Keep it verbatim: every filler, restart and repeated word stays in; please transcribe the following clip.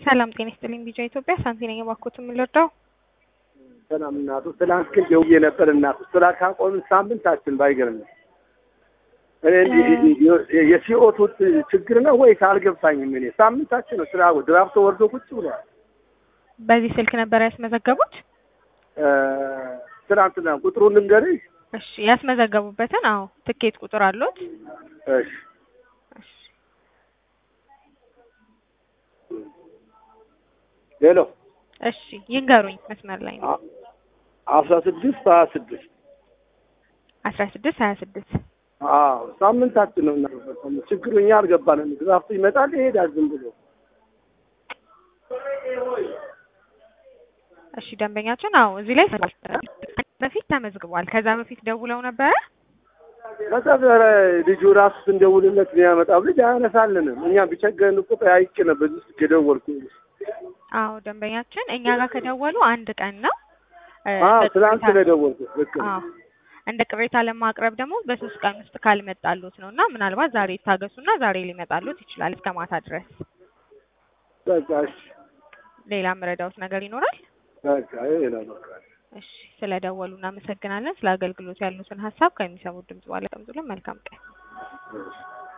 ሰላም ጤና ይስጥልኝ ቢጫ ኢትዮጵያ ሳንቲ ነኝ ባኮት ምልርዳው ሰላም እናቱ ትላንት ግን ደውዬ ነበር እናቱ ስራ ካቆምን ሳምንታችን ባይገርም እኔ እንዴ የሲኦቱ ችግር ነው ወይስ አልገባኝም እኔ ሳምንታችን ነው ስራ ድራፍት ወርዶ ቁጭ ብሏል በዚህ ስልክ ነበር ያስመዘገቡት እ ትላንትና ቁጥሩን ልንገርሽ እሺ ያስመዘገቡበትን አዎ ትኬት ቁጥር አሉት እሺ ሄሎ እሺ ይንገሩኝ መስመር ላይ ነው አስራ ስድስት ሀያ ስድስት አስራ ስድስት ሀያ ስድስት አዎ ሳምንታችን ነው እና ችግሩ እኛ አልገባንም ድራፍቱ ይመጣል ይሄዳል ዝም ብሎ እሺ ደንበኛችን አዎ እዚህ ላይ በፊት ተመዝግቧል ከዛ በፊት ደውለው ነበር ለተበረ ልጁ ራሱ እንደውልለት ያመጣው ልጅ አያነሳልንም እኛ ቢቸገረን እኮ ጠያይቄ ነበር እዚህ ከደወልኩ አዎ ደንበኛችን እኛ ጋር ከደወሉ አንድ ቀን ነው አዎ ትላንት ለደወልኩ ልክ አዎ እንደ ቅሬታ ለማቅረብ ደግሞ በሶስት ቀን ውስጥ ካልመጣሉት ነውና ምናልባት ዛሬ ታገሱና ዛሬ ሊመጣሉት ይችላል እስከ ማታ ድረስ በቃሽ ሌላ ምረዳውት ነገር ይኖራል በቃ ይሄ ነው በቃ እሺ ስለደወሉ እናመሰግናለን ስለ አገልግሎት ያሉትን ሐሳብ ከሚሰሙት ድምጽ ባለ ቀምጡልን መልካም ቀን